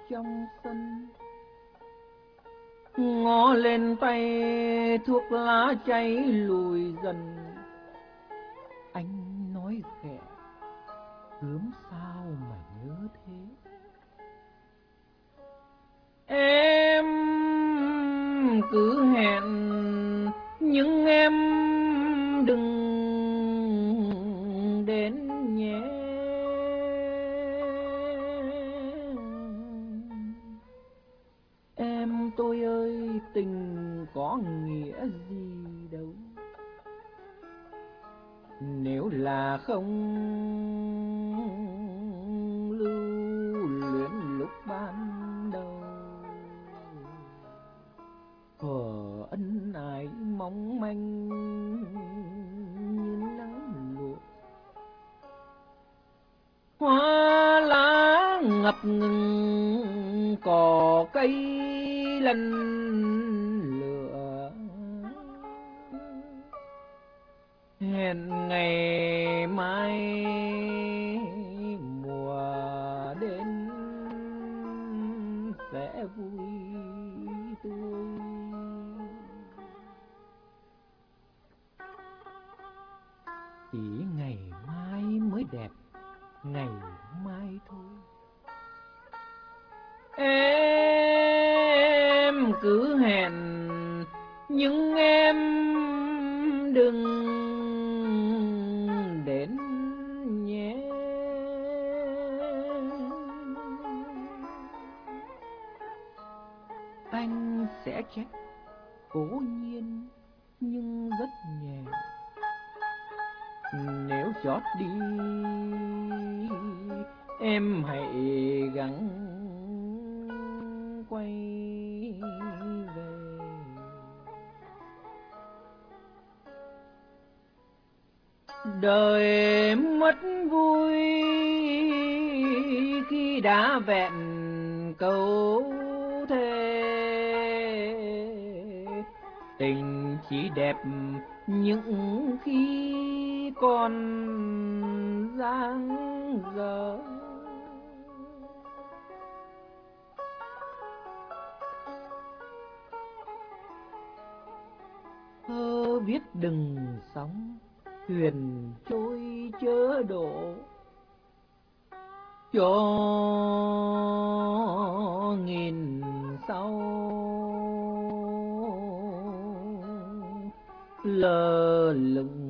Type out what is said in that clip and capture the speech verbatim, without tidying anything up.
trong sân, ngó lên tay thuốc lá cháy lùi dần. Anh nói khẽ, gớm sao mà nhớ thế. Em cứ hẹn nhưng em đừng đến nhé. Em tôi ơi, tình có nghĩa gì đâu, nếu là không lưu luyến lúc ban đầu. Thuở ân ái mong manh như nắng lụa, hoa lá ngập ngừng cỏ cây lần lửa. Hẹn ngày mai mùa đến sẽ vui tươi. Chỉ ngày mai mới đẹp, ngày mai thôi. Em cứ hẹn nhưng em đừng đến nhé. Anh sẽ trách, cố nhiên nhưng rất nhẹ. Nếu chót đi em hãy gắng quay về. Đời mất vui khi đã vẹn câu thề, tình chỉ đẹp những khi còn dang dở. Thơ viết đừng sóng, thuyền trôi chớ đổ, cho nghìn sau lơ lửng